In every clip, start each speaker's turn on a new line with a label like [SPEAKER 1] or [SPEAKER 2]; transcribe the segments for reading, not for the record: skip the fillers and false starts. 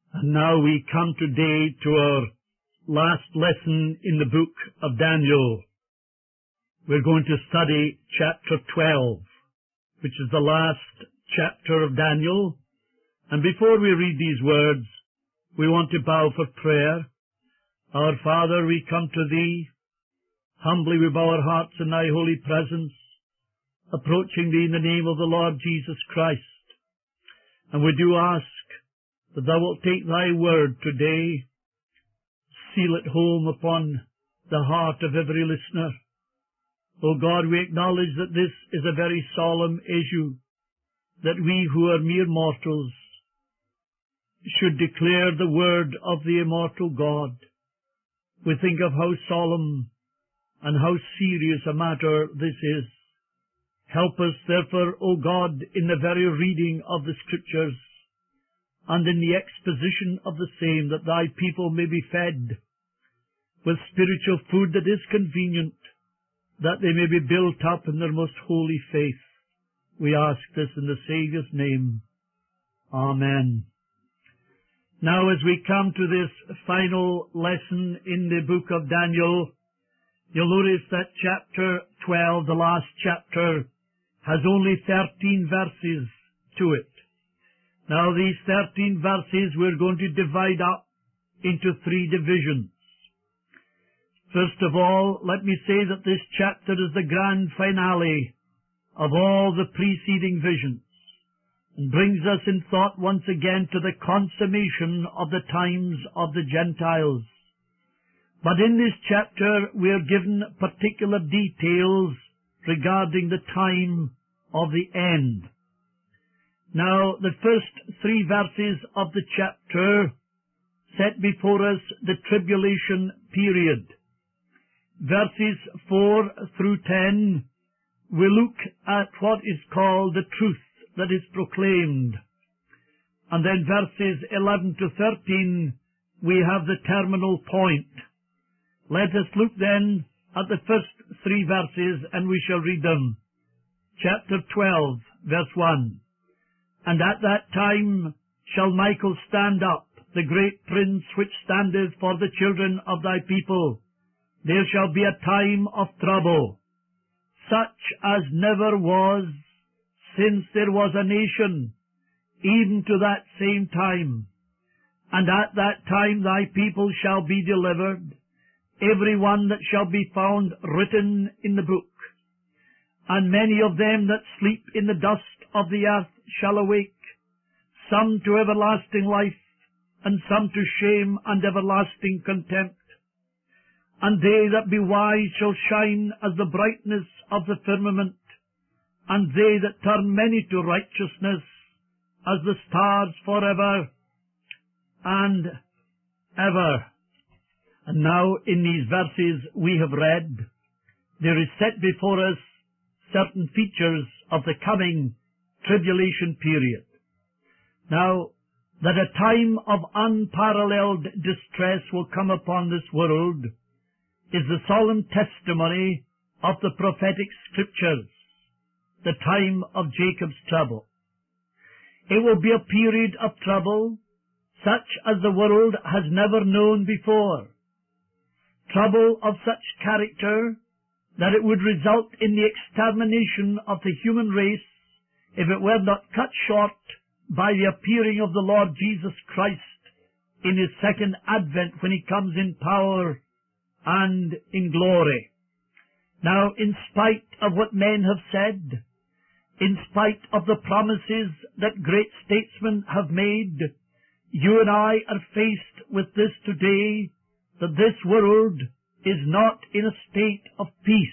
[SPEAKER 1] And now we come today to our last lesson in the book of Daniel. We're going to study chapter 12, which is the last chapter of Daniel. And before we read these words, we want to bow for prayer. Our Father, we come to Thee. Humbly we bow our hearts in Thy holy presence, approaching Thee in the name of the Lord Jesus Christ. And we do ask that Thou wilt take Thy word today, seal it home upon the heart of every listener. O God, we acknowledge that this is a very solemn issue, that we who are mere mortals should declare the word of the immortal God. We think of how solemn and how serious a matter this is. Help us, therefore, O God, in the very reading of the Scriptures and in the exposition of the same, that Thy people may be fed with spiritual food that is convenient, that they may be built up in their most holy faith. We ask this in the Saviour's name. Amen. Now, as we come to this final lesson in the book of Daniel, you'll notice that chapter 12, the last chapter, has only 13 verses to it. Now, these 13 verses we're going to divide up into 3 divisions. First of all, let me say that this chapter is the grand finale of all the preceding visions, and brings us in thought once again to the consummation of the times of the Gentiles. But in this chapter we are given particular details regarding the time of the end. Now, the first 3 verses of the chapter set before us the tribulation period. Verses 4 through 10, we look at what is called the truth that is proclaimed. And then verses 11 to 13, we have the terminal point. Let us look then at the first 3 verses, and we shall read them. Chapter 12, verse 1. And at that time shall Michael stand up, the great prince which standeth for the children of thy people. There shall be a time of trouble, such as never was since there was a nation, even to that same time. And at that time thy people shall be delivered, every one that shall be found written in the book. And many of them that sleep in the dust of the earth shall awake, some to everlasting life, and some to shame and everlasting contempt. And they that be wise shall shine as the brightness of the firmament, and they that turn many to righteousness as the stars forever and ever. And now in these verses we have read, there is set before us certain features of the coming tribulation period. Now, that a time of unparalleled distress will come upon this world is the solemn testimony of the prophetic Scriptures, the time of Jacob's trouble. It will be a period of trouble such as the world has never known before. Trouble of such character that it would result in the extermination of the human race if it were not cut short by the appearing of the Lord Jesus Christ in His second advent, when He comes in power and in glory. Now, in spite of what men have said, in spite of the promises that great statesmen have made, you and I are faced with this today, that this world is not in a state of peace.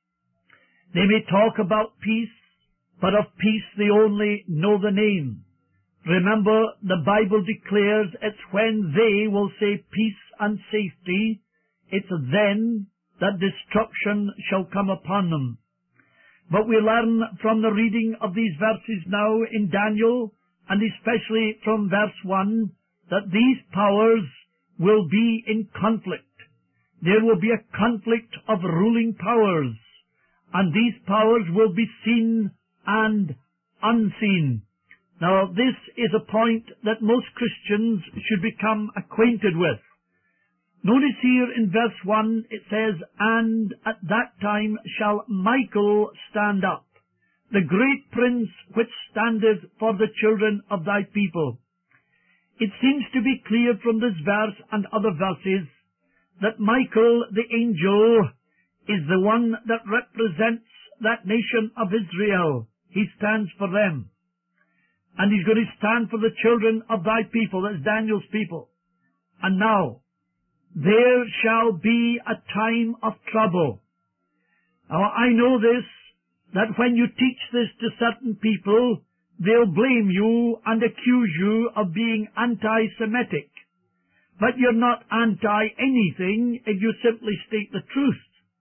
[SPEAKER 1] They may talk about peace, but of peace they only know the name. Remember, the Bible declares it's when they will say peace and safety, it's then that destruction shall come upon them. But we learn from the reading of these verses now in Daniel, and especially from verse 1, that these powers will be in conflict. There will be a conflict of ruling powers, and these powers will be seen and unseen. Now, this is a point that most Christians should become acquainted with. Notice here in verse 1, it says, "And at that time shall Michael stand up, the great prince which standeth for the children of thy people." It seems to be clear from this verse and other verses that Michael, the angel, is the one that represents that nation of Israel. He stands for them. And he's going to stand for the children of thy people. That's Daniel's people. And now, there shall be a time of trouble. Now, I know this, that when you teach this to certain people, they'll blame you and accuse you of being anti-Semitic. But you're not anti-anything if you simply state the truth.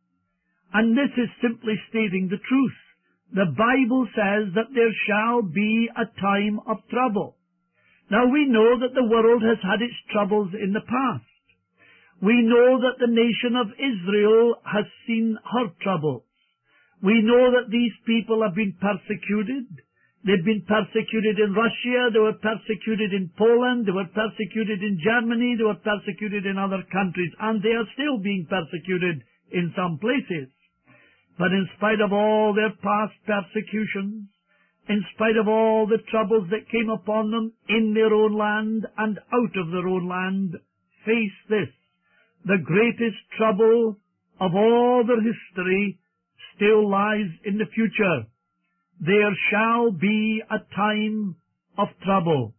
[SPEAKER 1] And this is simply stating the truth. The Bible says that there shall be a time of trouble. Now, we know that the world has had its troubles in the past. We know that the nation of Israel has seen her troubles. We know that these people have been persecuted. They've been persecuted in Russia, they were persecuted in Poland, they were persecuted in Germany, they were persecuted in other countries, and they are still being persecuted in some places. But in spite of all their past persecutions, in spite of all the troubles that came upon them in their own land and out of their own land, face this: the greatest trouble of all their history still lies in the future. There shall be a time of trouble.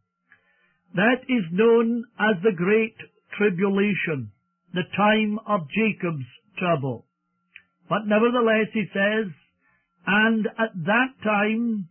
[SPEAKER 1] That is known as the Great Tribulation, the time of Jacob's trouble. But nevertheless, he says, "And at that time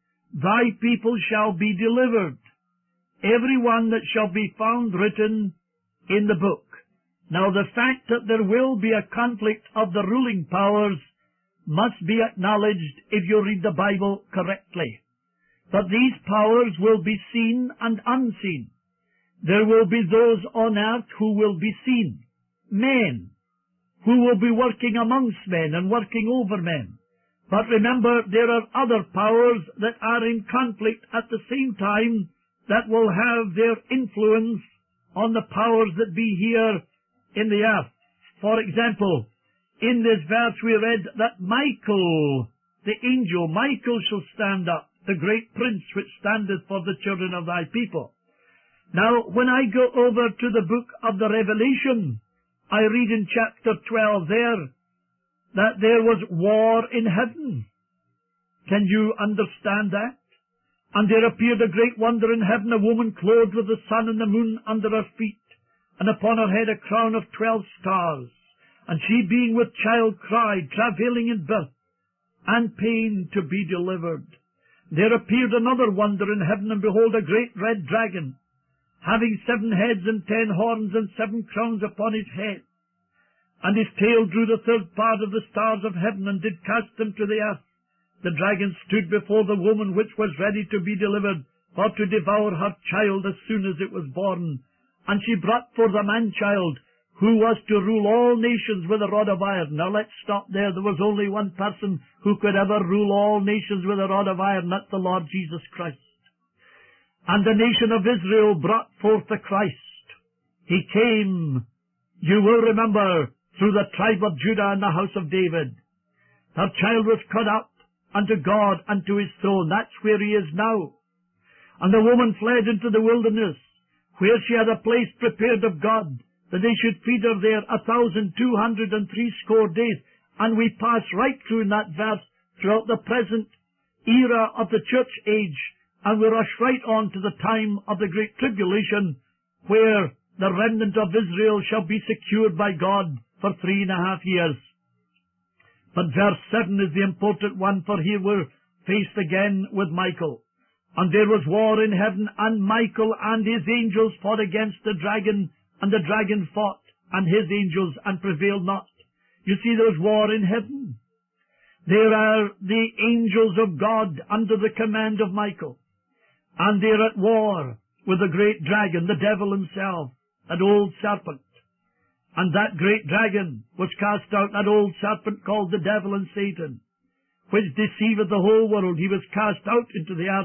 [SPEAKER 1] thy people shall be delivered, every one that shall be found written in the book." Now, the fact that there will be a conflict of the ruling powers must be acknowledged if you read the Bible correctly. But these powers will be seen and unseen. There will be those on earth who will be seen, men, who will be working amongst men and working over men. But remember, there are other powers that are in conflict at the same time that will have their influence on the powers that be here in the earth. For example, in this verse we read that Michael, the angel, Michael shall stand up, the great prince which standeth for the children of thy people. Now, when I go over to the book of the Revelation, I read in chapter 12 there that there was war in heaven. Can you understand that? "And there appeared a great wonder in heaven, a woman clothed with the sun and the moon under her feet, and upon her head a crown of 12 stars. And she, being with child, cried, travailing in birth, and pain to be delivered. There appeared another wonder in heaven, and behold, a great red dragon, having 7 heads and 10 horns, and 7 crowns upon his head. And his tail drew the 3rd part of the stars of heaven, and did cast them to the earth. The dragon stood before the woman which was ready to be delivered, for to devour her child as soon as it was born. And she brought forth a man-child, who was to rule all nations with a rod of iron." Now let's stop there. There was only one person who could ever rule all nations with a rod of iron. That's the Lord Jesus Christ. "And the nation of Israel brought forth the Christ. He came, you will remember, through the tribe of Judah and the house of David. Her child was cut up unto God and to his throne." That's where he is now. "And the woman fled into the wilderness, where she had a place prepared of God, that they should feed her there 1,260 days. And we pass right through in that verse throughout the present era of the church age, and we rush right on to the time of the Great Tribulation, where the remnant of Israel shall be secured by God for 3.5 years. But verse 7 is the important one, for here we're faced again with Michael. "And there was war in heaven, and Michael and his angels fought against the dragon, and the dragon fought, and his angels, and prevailed not." You see, there's war in heaven. There are the angels of God under the command of Michael, and they're at war with the great dragon, the devil himself, that old serpent. And that great dragon was cast out, that old serpent called the devil and Satan, which deceiveth the whole world. He was cast out into the earth,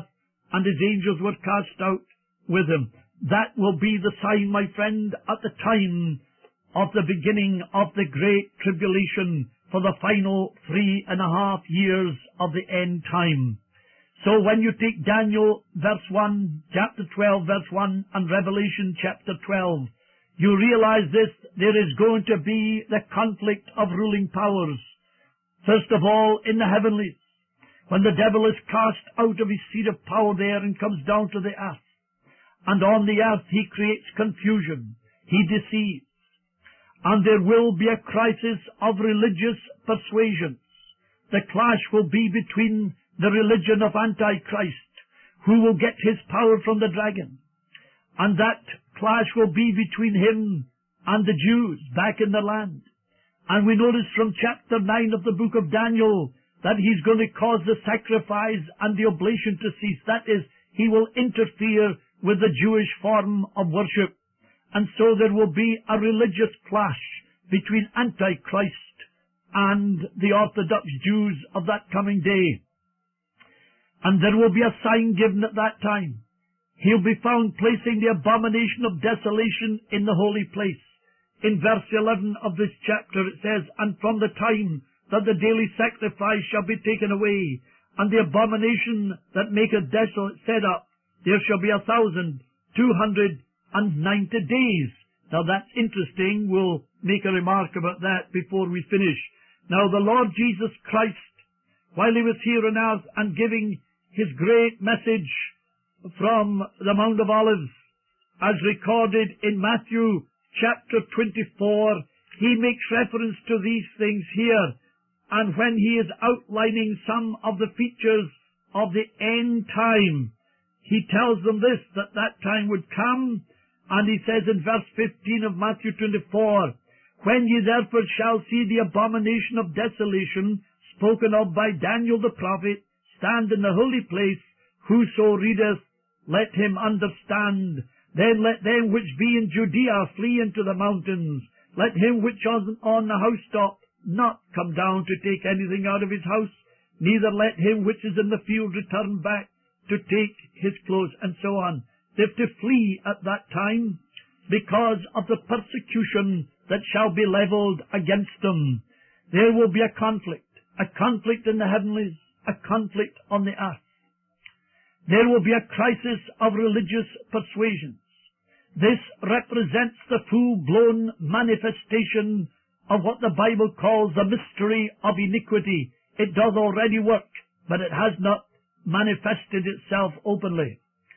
[SPEAKER 1] and his angels were cast out with him. That will be the sign, my friend, at the time of the beginning of the great tribulation for the final 3.5 years of the end time. So when you take Daniel verse 1, chapter 12 verse 1, and Revelation chapter 12, you realize this: there is going to be the conflict of ruling powers. First of all, in the heavenlies, when the devil is cast out of his seat of power there and comes down to the earth. And on the earth he creates confusion. He deceives. And there will be a crisis of religious persuasions. The clash will be between the religion of Antichrist, who will get his power from the dragon. And that clash will be between him and the Jews back in the land. And we notice from chapter 9 of the book of Daniel that he's going to cause the sacrifice and the oblation to cease. That is, he will interfere with the Jewish form of worship. And so there will be a religious clash between Antichrist and the Orthodox Jews of that coming day. And there will be a sign given at that time. He'll be found placing the abomination of desolation in the holy place. In verse 11 of this chapter it says, "And from the time that the daily sacrifice shall be taken away, and the abomination that maketh desolate set up, there shall be 1,290 days." Now that's interesting. We'll make a remark about that before we finish. Now the Lord Jesus Christ, while he was here on earth and giving his great message from the Mount of Olives, as recorded in Matthew chapter 24, he makes reference to these things here. And when he is outlining some of the features of the end time, he tells them this, that that time would come. And he says in verse 15 of Matthew 24, "When ye therefore shall see the abomination of desolation spoken of by Daniel the prophet stand in the holy place, whoso readeth, let him understand. Then let them which be in Judea flee into the mountains. Let him which is on the housetop not come down to take anything out of his house, neither let him which is in the field return back to take his clothes," and so on. They're to flee at that time because of the persecution that shall be leveled against them. There will be a conflict in the heavenlies, a conflict on the earth. There will be a crisis of religious persuasions. This represents the full-blown manifestation of what the Bible calls the mystery of iniquity. It does already work, but it has not manifested itself openly.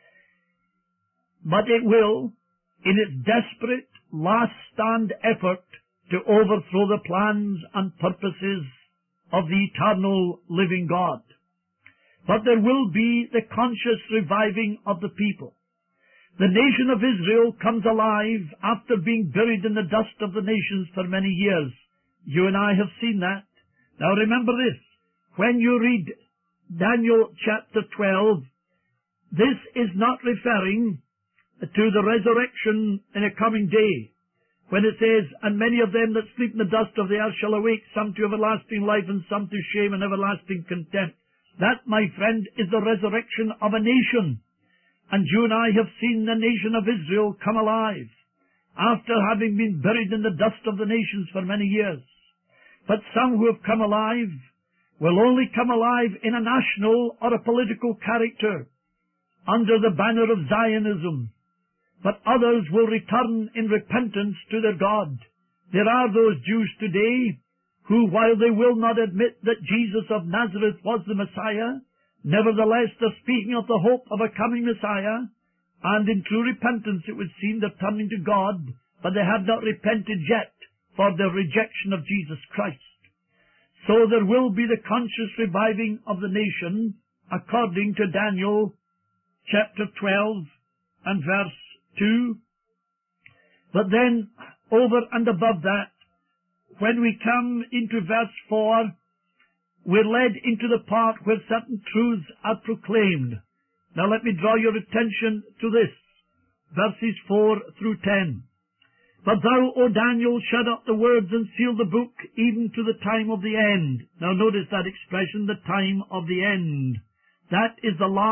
[SPEAKER 1] But it will, in its desperate last-stand effort to overthrow the plans and purposes of the eternal living God. But there will be the conscious reviving of the people. The nation of Israel comes alive after being buried in the dust of the nations for many years. You and I have seen that. Now remember this. When you read Daniel chapter 12, this is not referring to the resurrection in a coming day, when it says, "And many of them that sleep in the dust of the earth shall awake, some to everlasting life and some to shame and everlasting contempt." That, my friend, is the resurrection of a nation. And you and I have seen the nation of Israel come alive after having been buried in the dust of the nations for many years. But some who have come alive will only come alive in a national or a political character under the banner of Zionism. But others will return in repentance to their God. There are those Jews today who, while they will not admit that Jesus of Nazareth was the Messiah, nevertheless they're speaking of the hope of a coming Messiah, and in true repentance it would seem they're turning to God, but they have not repented yet for their rejection of Jesus Christ. So there will be the conscious reviving of the nation, according to Daniel chapter 12 and verse 2. But then, over and above that, when we come into verse 4, we're led into the part where certain truths are proclaimed. Now let me draw your attention to this, verses 4 through 10. "But thou, O Daniel, shut up the words and seal the book, even to the time of the end." Now notice that expression, the time of the end. That is the last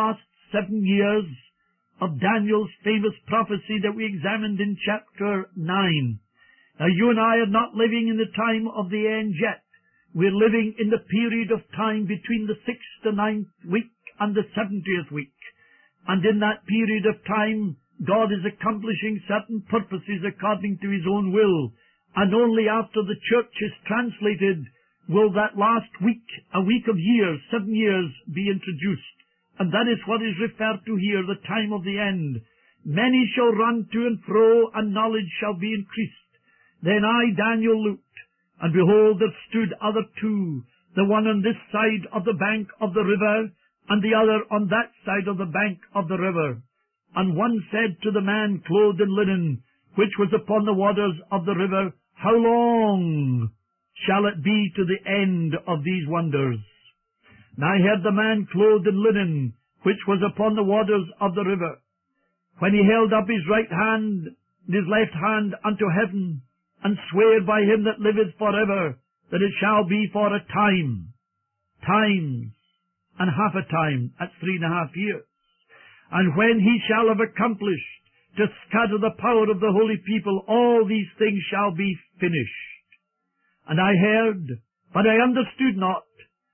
[SPEAKER 1] 7 years of Daniel's famous prophecy that we examined in chapter 9. Now, you and I are not living in the time of the end yet. We're living in the period of time between the 6th to 9th week and the 70th week. And in that period of time, God is accomplishing certain purposes according to His own will. And only after the church is translated will that last week, a week of years, 7 years, be introduced. And that is what is referred to here, the time of the end. Many shall run to and fro, and knowledge shall be increased. Then I, Daniel, looked, and behold, there stood other two, the one on this side of the bank of the river, and the other on that side of the bank of the river. And one said to the man clothed in linen, which was upon the waters of the river, How long shall it be to the end of these wonders? And I heard the man clothed in linen, which was upon the waters of the river, when he held up his right hand and his left hand unto heaven, and sware by him that liveth forever, that it shall be for a time, times, and half a time, at 3.5 years. And when he shall have accomplished to scatter the power of the holy people, all these things shall be finished. And I heard, but I understood not.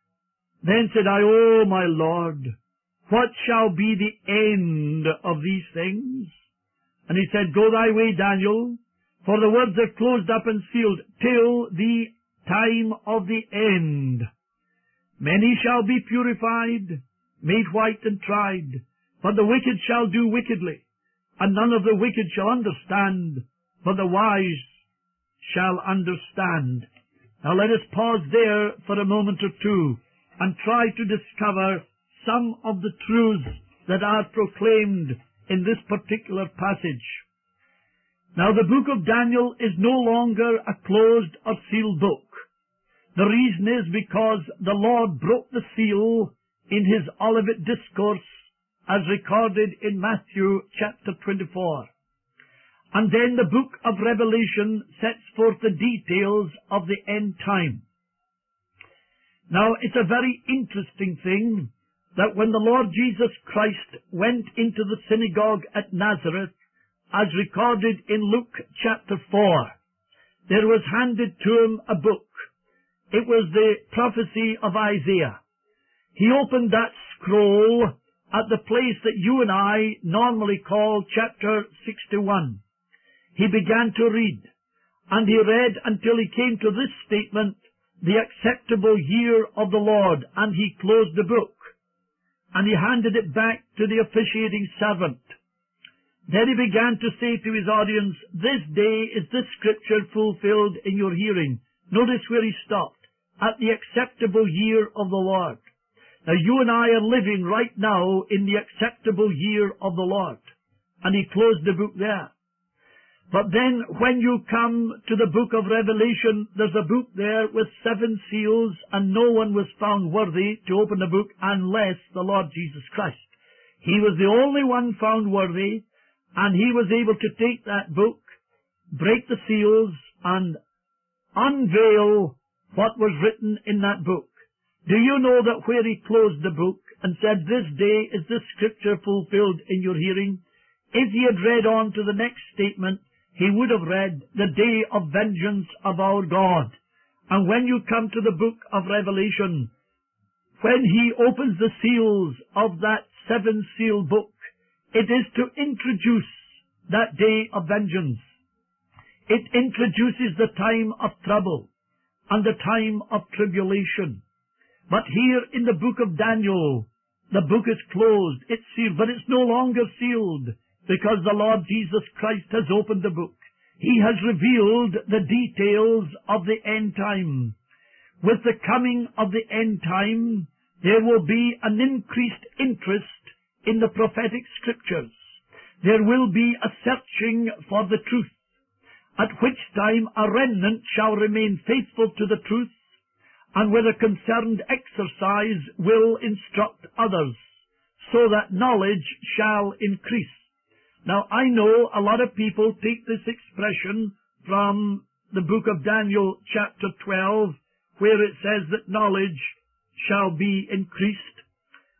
[SPEAKER 1] Then said I, O my Lord, what shall be the end of these things? And he said, Go thy way, Daniel, for the words are closed up and sealed till the time of the end. Many shall be purified, made white and tried, but the wicked shall do wickedly, and none of the wicked shall understand, but the wise shall understand. Now let us pause there for a moment or two and try to discover some of the truths that are proclaimed in this particular passage. Now the book of Daniel is no longer a closed or sealed book. The reason is because the Lord broke the seal in His Olivet Discourse as recorded in Matthew chapter 24. And then the book of Revelation sets forth the details of the end time. Now, it's a very interesting thing that when the Lord Jesus Christ went into the synagogue at Nazareth, as recorded in Luke chapter 4, there was handed to Him a book. It was the prophecy of Isaiah. He opened that scroll at the place that you and I normally call chapter 61. He began to read, and he read until he came to this statement, the acceptable year of the Lord, and he closed the book, and he handed it back to the officiating servant. Then he began to say to his audience, This day is this scripture fulfilled in your hearing. Notice where he stopped, at the acceptable year of the Lord. Now you and I are living right now in the acceptable year of the Lord. And he closed the book there. But then when you come to the book of Revelation, there's a book there with 7 seals, and no one was found worthy to open the book unless the Lord Jesus Christ. He was the only one found worthy, and he was able to take that book, break the seals, and unveil what was written in that book. Do you know that where he closed the book and said, This day is this scripture fulfilled in your hearing? If he had read on to the next statement, he would have read, The day of vengeance of our God. And when you come to the book of Revelation, when he opens the seals of that 7-seal book, it is to introduce that day of vengeance. It introduces the time of trouble and the time of tribulation. But here in the book of Daniel, the book is closed, it's sealed, but it's no longer sealed because the Lord Jesus Christ has opened the book. He has revealed the details of the end time. With the coming of the end time, there will be an increased interest in the prophetic scriptures. There will be a searching for the truth, at which time a remnant shall remain faithful to the truth, and with a concerned exercise will instruct others, so that knowledge shall increase. Now, I know a lot of people take this expression from the book of Daniel chapter 12, where it says that knowledge shall be increased.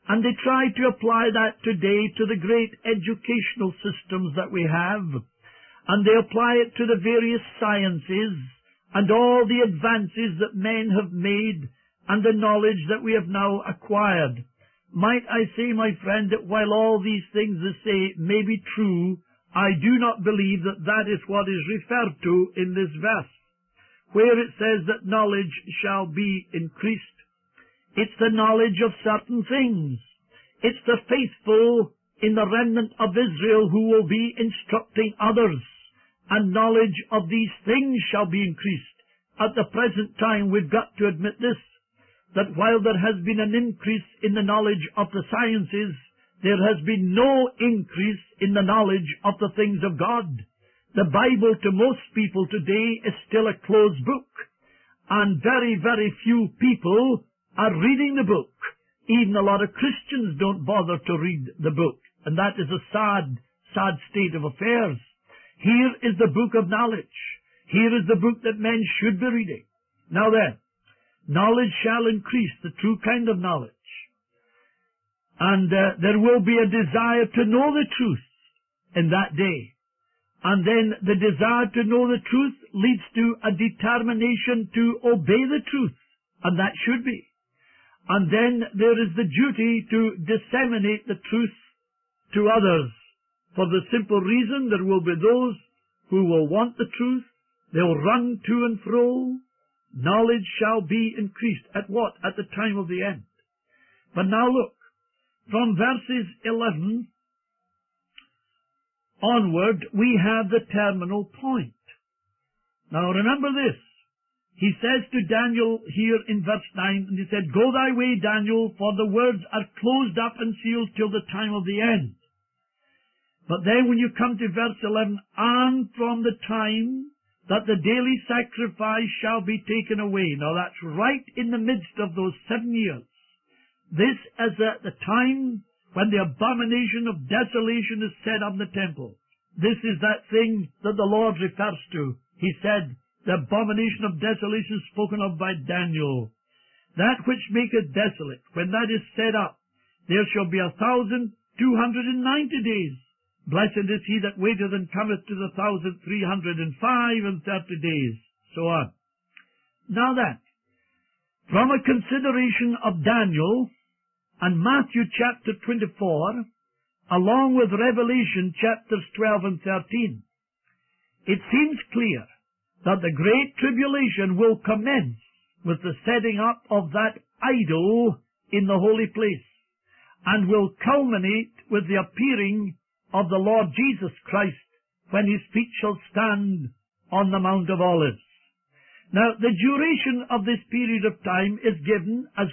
[SPEAKER 1] And they try to apply that today to the great educational systems that we have. And they apply it to the various sciences and all the advances that men have made and the knowledge that we have now acquired. Might I say, my friend, that while all these things they say may be true, I do not believe that that is what is referred to in this verse, where it says that knowledge shall be increased. It's the knowledge of certain things. It's the faithful in the remnant of Israel who will be instructing others, and knowledge of these things shall be increased. At the present time, we've got to admit this, that while there has been an increase in the knowledge of the sciences, there has been no increase in the knowledge of the things of God. The Bible to most people today is still a closed book, and very, very few people are reading the book. Even a lot of Christians don't bother to read the book, and that is a sad state of affairs. Here is the book of knowledge. Here is the book that men should be reading. Now then, knowledge shall increase, the true kind of knowledge. And there will be a desire to know the truth in that day. And then the desire to know the truth leads to a determination to obey the truth, and that should be. And then there is the duty to disseminate the truth to others. For the simple reason there will be those who will want the truth. They'll run to and fro. Knowledge shall be increased. At what? At the time of the end. But now look, from verses 11 onward, we have the terminal point. Now remember this. He says to Daniel here in verse 9, and he said, "Go thy way, Daniel, for the words are closed up and sealed till the time of the end." But then when you come to verse 11, "And from the time that the daily sacrifice shall be taken away." Now that's right in the midst of those 7 years. This is at the time when the abomination of desolation is set on the temple. This is that thing that the Lord refers to. He said, the abomination of desolation spoken of by Daniel. That which maketh desolate, when that is set up, there shall be 1,290 days. Blessed is he that waiteth and cometh to the 1,335 days. So on. Now then, from a consideration of Daniel and Matthew chapter 24, along with Revelation chapters 12 and 13, it seems clear that the great tribulation will commence with the setting up of that idol in the holy place, and will culminate with the appearing of the Lord Jesus Christ when his feet shall stand on the Mount of Olives. Now, the duration of this period of time is given as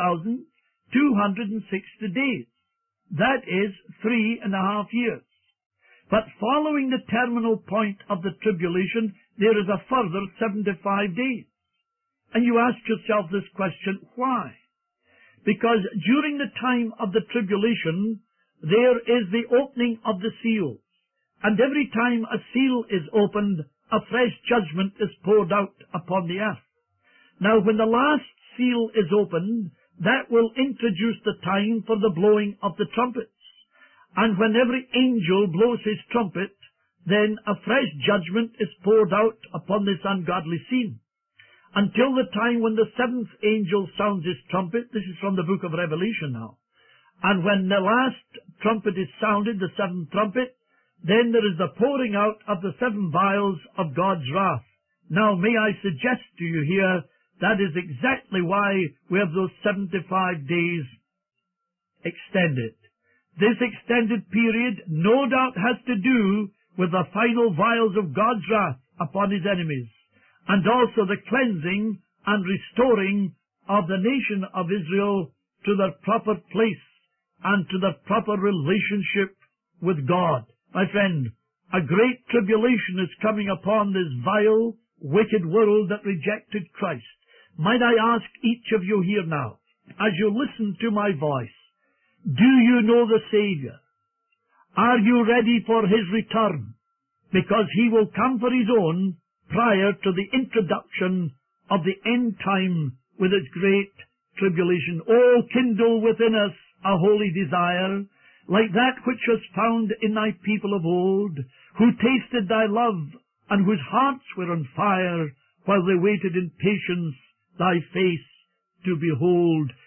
[SPEAKER 1] 1,260 days. That is 3.5 years. But following the terminal point of the tribulation, there is a further 75 days. And you ask yourself this question, why? Because during the time of the tribulation, there is the opening of the seals. And every time a seal is opened, a fresh judgment is poured out upon the earth. Now, when the last seal is opened, that will introduce the time for the blowing of the trumpets. And when every angel blows his trumpet, then a fresh judgment is poured out upon this ungodly scene. Until the time when the 7th angel sounds his trumpet, this is from the book of Revelation now. And when the last trumpet is sounded, the 7th trumpet, then there is the pouring out of the 7 vials of God's wrath. Now, may I suggest to you here, that is exactly why we have those 75 days extended. This extended period no doubt has to do with the final vials of God's wrath upon his enemies, and also the cleansing and restoring of the nation of Israel to their proper place and to their proper relationship with God. My friend, a great tribulation is coming upon this vile, wicked world that rejected Christ. Might I ask each of you here now, as you listen to my voice, do you know the Savior? Are you ready for his return? Because he will come for his own prior to the introduction of the end time with its great tribulation. Oh, kindle within us a holy desire, like that which was found in thy people of old, who tasted thy love, and whose hearts were on fire, while they waited in patience thy face to behold.